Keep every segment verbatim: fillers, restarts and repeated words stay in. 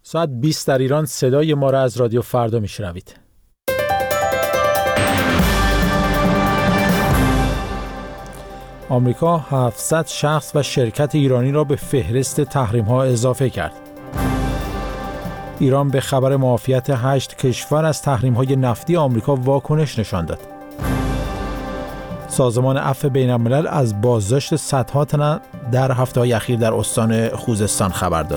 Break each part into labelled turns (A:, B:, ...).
A: ساعت بیست در ایران صدای ما را از رادیو فردا میشنوید. آمریکا هفتصد شخص و شرکت ایرانی را به فهرست تحریم‌ها اضافه کرد. ایران به خبر معافیت هشت کشور از تحریم‌های نفتی آمریکا واکنش نشان داد. سازمان عفو بین‌الملل از بازداشت صدها تن در هفته‌های اخیر در استان خوزستان خبر داد.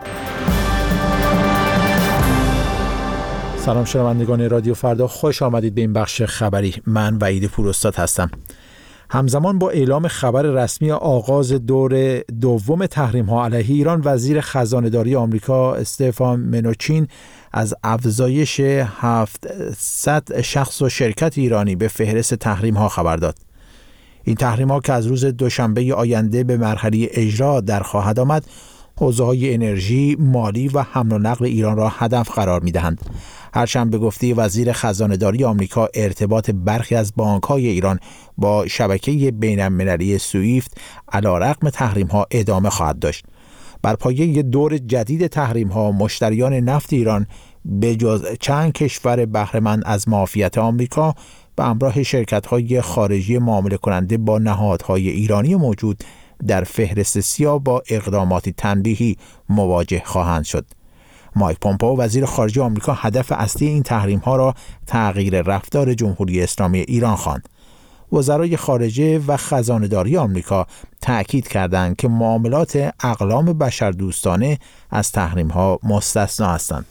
A: سلام شنوندگان رادیو فردا، خوش آمدید به این بخش خبری. من وحید پوراستاد هستم. همزمان با اعلام خبر رسمی آغاز دور دوم تحریم‌ها علیه ایران، وزیر خزانه‌داری آمریکا استفان منوچین از افزایش هفتصد شخص و شرکت ایرانی به فهرست تحریم‌ها خبر داد. این تحریم‌ها که از روز دوشنبه آینده به مرحله اجرا در خواهد آمد، حوزه‌های انرژی، مالی و حمل و نقل ایران را هدف قرار می‌دهند. هرچند به گفته وزیر خزانه‌داری آمریکا ارتباط برخی از بانک‌های ایران با شبکه بین‌المللی سویفت علیرغم تحریم‌ها ادامه خواهد داشت. بر پایه دور جدید تحریم‌ها، مشتریان نفت ایران به جز چند کشور بهره‌مند از معافیت آمریکا به همراه شرکت‌های خارجی معامله کننده با نهادهای ایرانی موجود در فهرست سیاه با اقداماتی تنبیهی مواجه خواهند شد. مایک پومپئو وزیر خارجه آمریکا هدف اصلی این تحریم‌ها را تغییر رفتار جمهوری اسلامی ایران خواند. وزرای خارجه و خزانه‌داری آمریکا تأکید کردند که معاملات اقلام بشردوستانه از تحریم‌ها مستثنا هستند.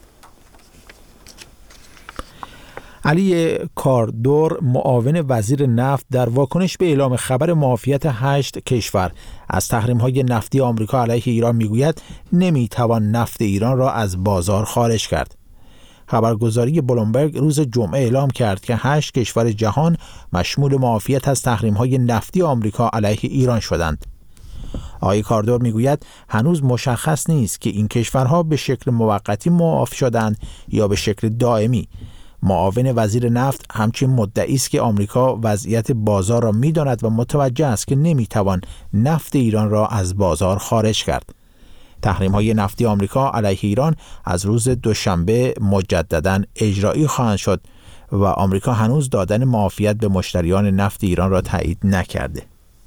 A: علی کاردور، معاون وزیر نفت، در واکنش به اعلام خبر معافیت هشت کشور از تحریم‌های نفتی آمریکا علیه ایران میگوید نمیتوان نفت ایران را از بازار خارج کرد. خبرگزاری بلومبرگ روز جمعه اعلام کرد که هشت کشور جهان مشمول معافیت از تحریم‌های نفتی آمریکا علیه ایران شدند. آقای کاردور میگوید هنوز مشخص نیست که این کشورها به شکل موقتی معاف شدند یا به شکل دائمی. معاون وزیر نفت همچنین مدعی است که آمریکا وضعیت بازار را می‌داند و متوجه است که نمی‌توان نفت ایران را از بازار خارج کرد. تحریم‌های نفتی آمریکا علیه ایران از روز دوشنبه مجدداً اجرایی خواهند شد و آمریکا هنوز دادن معافیت به مشتریان نفت ایران را تایید نکرده.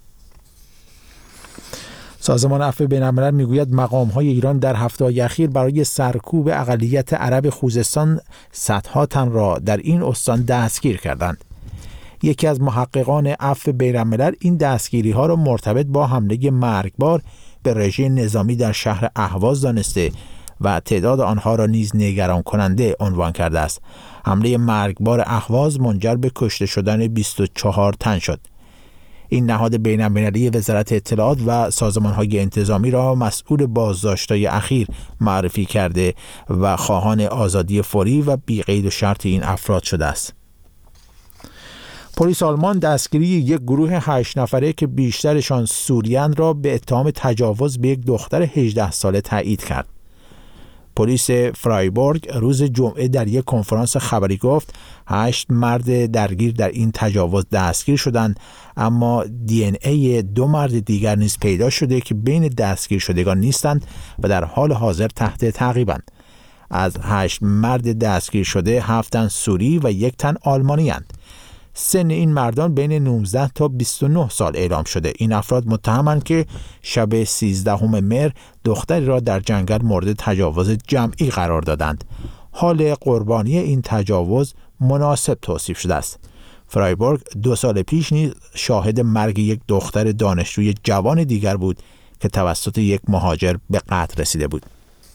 A: سازمان عفو بین‌الملل میگوید مقام‌های ایران در هفته‌های اخیر برای سرکوب اقلیت عرب خوزستان صدها تن را در این استان دستگیر کردند. یکی از محققان عفو بین‌الملل این دستگیری‌ها را مرتبط با حمله مرگبار به رژیم نظامی در شهر اهواز دانسته و تعداد آنها را نیز نگران کننده عنوان کرده است. حمله مرگبار اهواز منجر به کشته شدن بیست و چهار تن شد. این نهاد بین‌المللی وزارت اطلاعات و سازمان‌های انتظامی را مسئول بازداشت‌های اخیر معرفی کرده و خواهان آزادی فوری و بی‌قید و شرط این افراد شده است. پلیس آلمان دستگیری یک گروه هشت نفره که بیشترشان سوریان را به اتهام تجاوز به یک دختر هجده ساله تایید کرد. پلیس فرایبورگ روز جمعه در یک کنفرانس خبری گفت هشت مرد درگیر در این تجاوز دستگیر شدند، اما دی ان ای دو مرد دیگر نیز پیدا شده که بین دستگیر شدگان نیستند و در حال حاضر تحت تعقیبند. از هشت مرد دستگیر شده هفت تن سوری و یک تن آلمانی اند. سن این مردان بین نوزده تا بیست و نه سال اعلام شده. این افراد متهمند که شب سیزدهم مهر دختری را در جنگل مورد تجاوز جمعی قرار دادند. حال قربانی این تجاوز مناسب توصیف شده است. فرایبورگ دو سال پیش نیز شاهد مرگ یک دختر دانشجوی جوان دیگر بود که توسط یک مهاجر به قتل رسیده بود.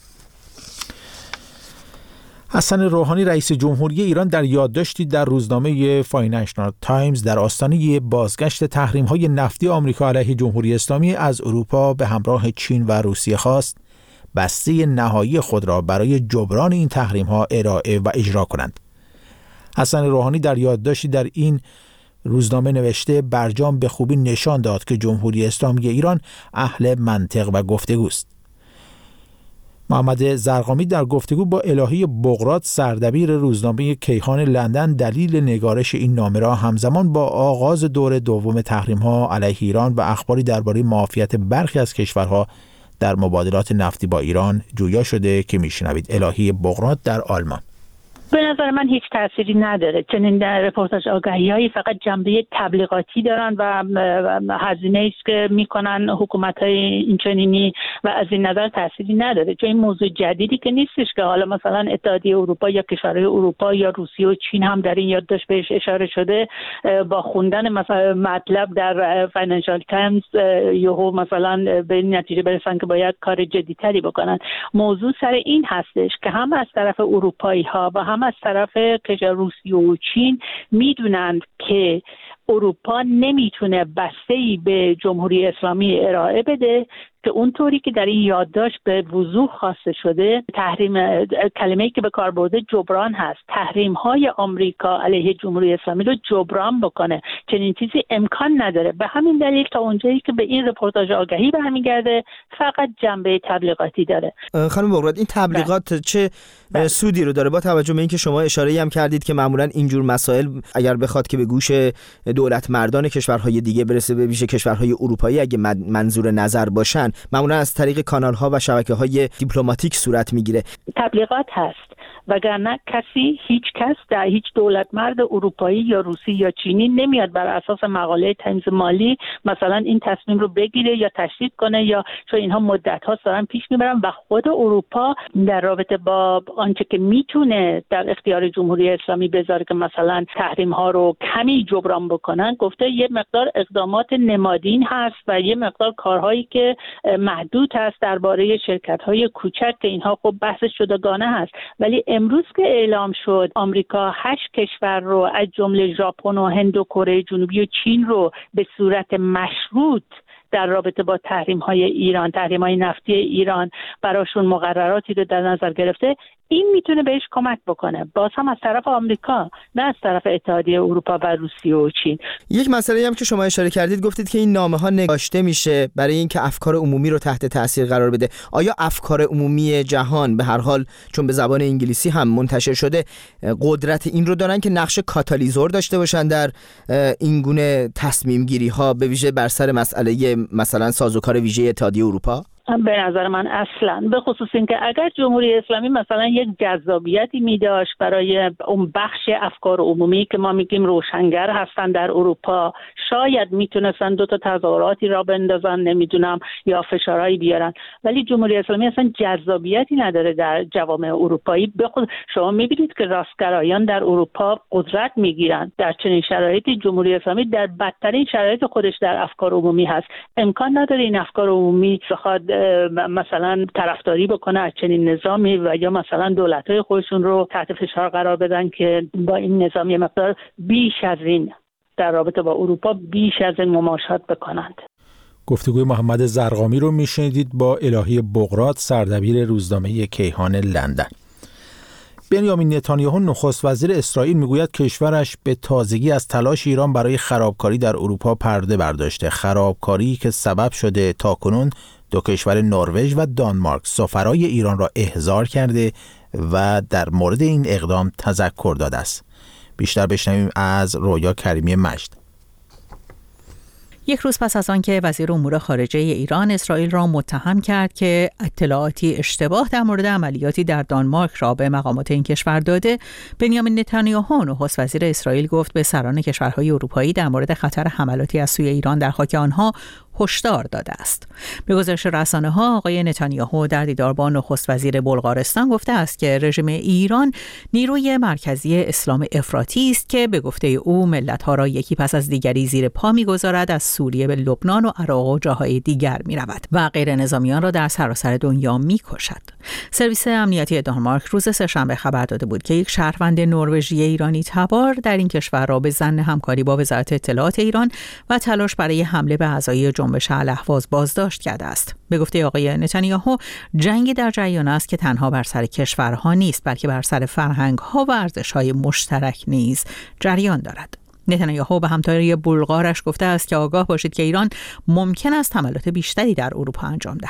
A: حسن روحانی رئیس جمهوری ایران در یادداشتی در روزنامه فاینانشال تایمز در آستانه بازگشت تحریم‌های نفتی آمریکا علیه جمهوری اسلامی از اروپا به همراه چین و روسیه خواست بسته نهایی خود را برای جبران این تحریم‌ها ارائه و اجرا کنند. حسن روحانی در یادداشتی در این روزنامه نوشته برجام به خوبی نشان داد که جمهوری اسلامی ایران اهل منطق و گفتگوست. محمد زرقامی در گفتگو با الهی بغرات سردبیر روزنامه کیهان لندن دلیل نگارش این نامه را همزمان با آغاز دور دوم تحریم‌ها علیه ایران و اخباری درباره معافیت برخی از کشورها در مبادلات نفتی با ایران جویا شده که میشنوید. الهی بغرات در آلمان:
B: به نظر من هیچ تأثیری نداره. چنین در رپورتاج آگهی‌هایی فقط جنبه تبلیغاتی دارن و هزینه است که میکنن حکومت‌های اینچنینی و از این نظر تأثیری نداره. چون این موضوع جدیدی که نیستش که حالا مثلا اتحادیه اروپا یا کشورهای اروپا یا روسیه و چین هم در این یادداشت بهش اشاره شده، با خوندن مثلا مطلب در فاینانشال تایمز یهو مثلا به این نتیجه برسن که باید کار جدی‌تری بکنن. موضوع سر این هستش که هم از طرف اروپایی‌ها و هم از طرف کشور روسیه و چین میدونند که اروپا نمیتونه بسته‌ای به جمهوری اسلامی ارائه بده که اونطوری که در این یادداشت به وضوح خواسته شده، تحریم، کلمه‌ای که به کار برده جبران هست، تحریم‌های آمریکا علیه جمهوری اسلامی رو جبران بکنه. چنین چیزی امکان نداره. به همین دلیل تا اونجایی که به این رپورتاج آگهی برمیگرده فقط جنبه تبلیغاتی داره.
C: خانم بغرات، این تبلیغات چه بله. سودی رو داره با توجه به اینکه شما اشاره‌ای هم کردید که معمولاً اینجور مسائل اگر بخواد که به گوش دولت مردان کشورهای دیگه برسه، به ویژه کشورهای اروپایی اگه منظور نظر باشن، معمولا از طریق کانال‌ها و شبکه‌های دیپلماتیک صورت میگیره.
B: تبلیغات هست، وگرنه کسی، هیچ کس در هیچ دولت مرد اروپایی یا روسی یا چینی نمیاد بر اساس مقاله تایمز مالی مثلا این تصمیم رو بگیره یا تشدید کنه، یا چون اینها مدت‌ها دارن پیش میبرن و خود اروپا در رابطه با آنچه که میتونه در اختیار جمهوری اسلامی بذاره که مثلا تحریم‌ها رو کمی جبران بکنن، گفته یه مقدار اقدامات نمادین هست و یه مقدار کارهایی که محدود هست درباره شرکت‌های کوچک که اینها خب بحث جداگانه هست. ولی امروز که اعلام شد آمریکا هشت کشور رو از جمله ژاپن و هند و کره جنوبی و چین رو به صورت مشروط در رابطه با تحریم‌های ایران، تحریم‌های نفتی ایران براشون مقرراتی رو در نظر گرفته، این میتونه بهش کمک بکنه، باز هم از طرف آمریکا، نه از طرف اتحادیه اروپا و روسیه و چین.
C: یک مسئله هم که شما اشاره کردید، گفتید که این نامه‌ها نگاشته میشه برای اینکه افکار عمومی رو تحت تاثیر قرار بده. آیا افکار عمومی جهان به هر حال چون به زبان انگلیسی هم منتشر شده قدرت این رو دارن که نقش کاتالیزور داشته باشن در این گونه تصمیم گیری ها، به ویژه بر سر مسئله مثلا سازوکار ویژه اتحادیه اروپا؟
B: به نظر من اصلا، به خصوص اینکه اگر جمهوری اسلامی مثلا یک جذابیتی می داشت برای اون بخش افکار عمومی که ما میگیم روشنگر هستن در اروپا، شاید میتونستن دو تا تظاهراتی را بندازن، نمیدونم، یا فشارهایی بیارن. ولی جمهوری اسلامی اصلا جذابیتی نداره در جوامع اروپایی. به خود شما میبینید که راستگرایان در اروپا قدرت میگیرن. در چنین شرایطی جمهوری اسلامی در بدترین شرایط خودش در افکار عمومی هست. امکان نداره این افکار عمومی بخواد مثلا طرفداری بکنه از چنین نظامی و یا مثلا دولت‌های خودشون رو تحت فشار قرار بدن که با این نظام یه مقدار بیش از این در رابطه با اروپا بیش از این مماشات بکنند.
A: گفتگوی محمد زرقامی رو میشنیدید با الهی بغرات، سردبیر روزنامه کیهان لندن. بنیامین نتانیاهو نخست وزیر اسرائیل میگوید کشورش به تازگی از تلاش ایران برای خرابکاری در اروپا پرده برداشته، خرابکاری که سبب شده تاکنون دو کشور نروژ و دانمارک سفرای ایران را احضار کرده و در مورد این اقدام تذکر داده است. بیشتر بشنویم از رویا کریمی مجد.
D: یک روز پس از آنکه وزیر امور خارجه ایران اسرائیل را متهم کرد که اطلاعاتی اشتباه در مورد عملیاتی در دانمارک را به مقامات این کشور داده، بنیامین نتانیاهو نخست وزیر اسرائیل گفت به سران کشورهای اروپایی در مورد خطر حملاتی از سوی ایران در خاک آنها هشدار داده است. به گزارش رسانه‌ها، آقای نتانیاهو در دیدار با نخست وزیر بلغارستان گفته است که رژیم ایران نیروی مرکزی اسلام افراطی است که به گفته او ملت‌ها را یکی پس از دیگری زیر پا می‌گذارد، از سوریه به لبنان و عراق و جاهای دیگر می‌رود و غیر نظامیان را در سراسر دنیا می‌کشد. سرویس امنیتی دانمارک روز سه‌شنبه خبر داده بود که یک شهروند نروژی ایرانی تبار در این کشور را به ظن همکاری با وزارت اطلاعات ایران و تلاش برای حمله به اعضای جنبش الاهواز بازداشت کرده است. به گفته آقای نتانیاهو، جنگی در جریان است که تنها بر سر کشورها نیست، بلکه بر سر فرهنگ‌ها و ارزش‌های مشترک نیز جریان دارد. نتانیاهو به همتای بلغارش گفته است که آگاه باشید که ایران ممکن است حملات بیشتری در اروپا انجام دهد.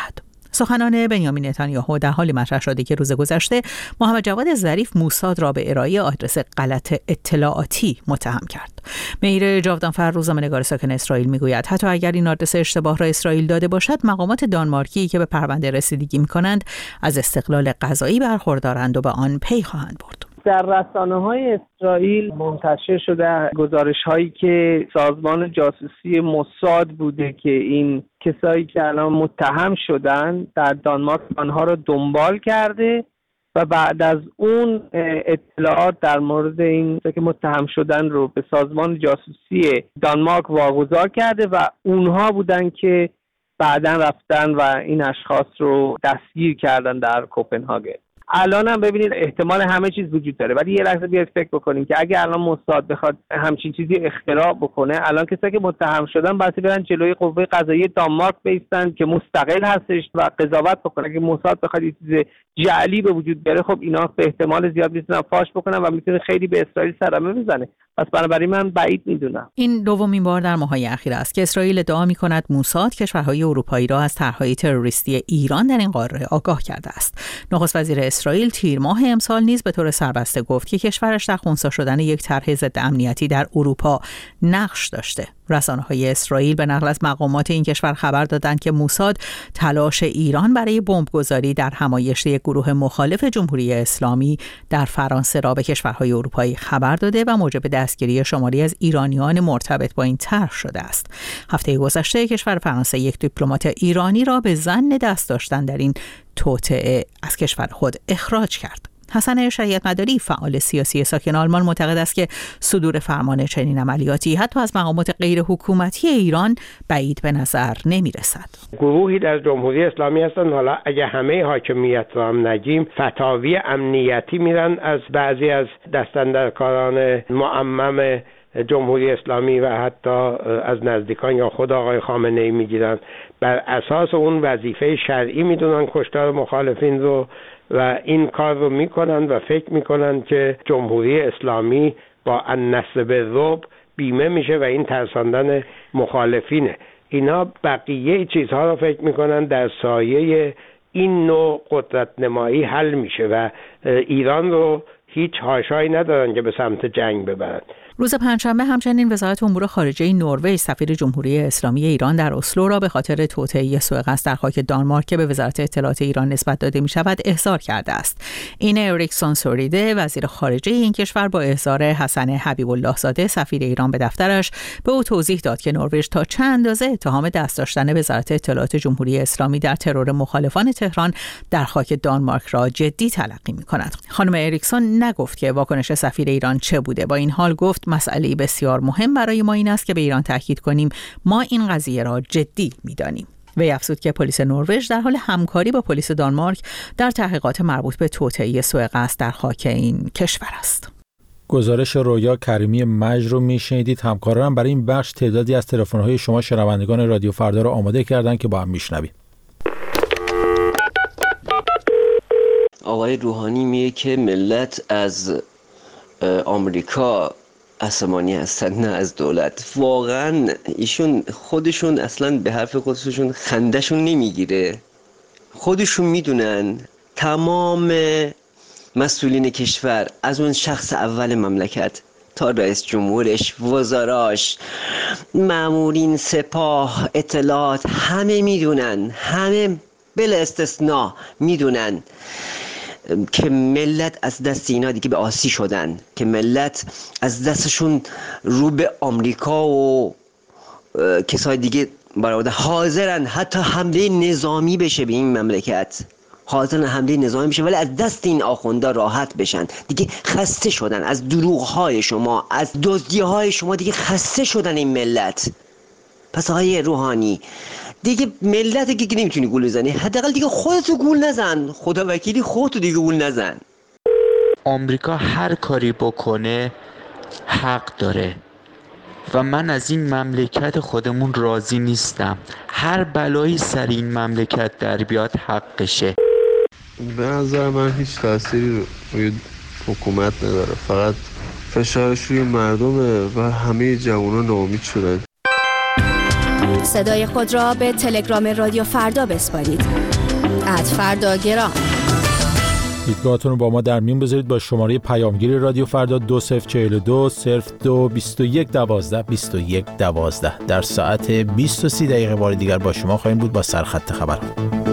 D: سخنان بنیامین نتانیاهو در حالی مطرح شده که روز گذشته محمد جواد ظریف موساد را به ارائه آدرس غلط اطلاعاتی متهم کرد. مهیر جاودانفر روزنامه‌نگار ساکن اسرائیل میگوید حتی اگر این آدرس اشتباه را اسرائیل داده باشد، مقامات دانمارکی که به پرونده رسیدگی می‌کنند از استقلال قضایی برخوردارند و به آن پی خواهند برد.
E: در رسانه‌های اسرائیل منتشر شده گزارش‌هایی که سازمان جاسوسی موساد بوده که این کسایی که الان متهم شدن در دانمارک آنها را دنبال کرده و بعد از اون اطلاعات در مورد این که متهم شدن رو به سازمان جاسوسی دانمارک واگذار کرده و اونها بودن که بعداً رفتن و این اشخاص رو دستگیر کردن در کوپنهاگن. الان هم ببینید احتمال همه چیز وجود داره، ولی یه لحظه بیاید فکر بکنیم که اگه الان موساد بخواد همچین چیزی اختراع بکنه، الان کسایی که متهم شدن باید برن جلوی قوه قضاییه دانمارک بیستن که مستقل هستش و قضاوت بکنه. اگه موساد بخواد یه چیز جعلی به وجود بیاره، خب اینا به احتمال زیاد میتونن فاش بکنن و میتونه خیلی به اسرائیل صدمه بزنه. پس بنابراین من بعید میدونم.
D: این دومین بار در ماه‌های اخیر است که اسرائیل ادعا می‌کند موساد کشورهای اروپایی را از طرح‌های تروریستی ایران در این قاره آگاه کرده است. نخست وزیر اسرائیل تیر ماه امسال نیز به طور سربسته گفت که کشورش در خنثی شدن یک طرح ضد امنیتی در اروپا نقش داشته. رسانه‌های اسرائیل به نقل از مقامات این کشور خبر دادند که موساد تلاش ایران برای بمبگذاری در همایش یک گروه مخالف جمهوری اسلامی در فرانسه را به کشورهای اروپایی خبر داده و موجب دستگیری شماری از ایرانیان مرتبط با این طرح شده است. هفته گذشته کشور فرانسه یک دیپلمات ایرانی را به ظن دست داشتن در این توطئه از کشور خود اخراج کرد. حسن شریعتمداری فعال سیاسی ساکن آلمان معتقد است که صدور فرمان چنین عملیاتی حتی از مقامات غیر حکومتی ایران بعید به نظر نمی رسد.
F: گروهی در جمهوری اسلامی هستند، حالا اگه همه حاکمیت رو هم نگیم، فتاوی امنیتی میرن از بعضی از دستاندرکاران معمم جمهوری اسلامی و حتی از نزدیکان یا خود آقای خامنه ای میگیرن، بر اساس اون وظیفه شرعی میدونن کشتار مخالفین رو و این کار رو میکنن و فکر میکنن که جمهوری اسلامی با النصر بالرعب بیمه میشه و این ترساندن مخالفینه. اینا بقیه چیزها رو فکر میکنن در سایه این نوع قدرت نمایی حل میشه و ایران رو هیچ حاشایی ندارن که به سمت جنگ ببرن.
D: روز پنجشنبه همچنین وزارت امور خارجه نروژ سفیر جمهوری اسلامی ایران در اسلو را به خاطر توطئه سوء قصد در خاک دانمارک که به وزارت اطلاعات ایران نسبت داده می شود احضار کرده است. این اریکسون سوریده وزیر خارجه این کشور با احضار حسن حبیب الله زاده سفیر ایران به دفترش به او توضیح داد که نروژ تا چه اندازه اتهام دست داشتن وزارت اطلاعات جمهوری اسلامی در ترور مخالفان تهران در خاک دانمارک را جدی تلقی می کند. خانم اریکسون نگفت که واکنش سفیر ایران چه بوده، با این حال گفت مسئله بسیار مهم برای ما این است که به ایران تاکید کنیم ما این قضیه را جدی می‌دانیم. وی افزود که پلیس نروژ در حال همکاری با پلیس دانمارک در تحقیقات مربوط به توطئه سوء قصد در خاک این کشور است.
A: گزارش رویا کریمی مجد رو میشنیدید. همکارانم برای این بخش تعدادی از تلفن‌های شما شنوندگان رادیو فردا رو آماده کردن که با هم میشنویم.
G: آقای روحانی میگه که ملت از آمریکا عصبانی هستن نه از دولت. واقعا ایشون خودشون اصلا به حرف خودشون خندشون نمیگیره. خودشون میدونن تمام مسئولین کشور از اون شخص اول مملکت تا رئیس جمهورش، وزراش، مامورین سپاه، اطلاعات، همه میدونن، همه بلا استثناء میدونن که ملت از دست اینا دیگه به آسی شدن، که ملت از دستشون رو به آمریکا و کسای دیگه برآورده، حاضرن حتی حمله نظامی بشه به این مملکت، حاضرن حمله نظامی بشه ولی از دست این آخوندا راحت بشن. دیگه خسته شدن از دروغ‌های شما، از دزدی‌های شما، دیگه خسته شدن این ملت. پس آقای روحانی دیگه ملت دیگه نمیتونی گول بزنی، حداقل دیگه خودتو گول نزن، خدا وکیلی خودتو دیگه گول نزن.
H: آمریکا هر کاری بکنه حق داره و من از این مملکت خودمون راضی نیستم. هر بلایی سر این مملکت در بیاد حقشه.
I: به نظر من هیچ تأثیری روی حکومت نداره، فقط فشارش روی مردمه و همه جوانان ناامید شدن.
J: صدای خود را به تلگرام رادیو فردا بسپارید. ات فرداگرام.
A: دیدگاهتون رو با ما در میون بذارید با شماره پیامگیر رادیو فردا دو صفر چهل و دو صفر دو بیست و یک دوازده بیست و یک دوازده. در ساعت بیست و سی دقیقه بار دیگر با شما خواهیم بود با سرخط خبر.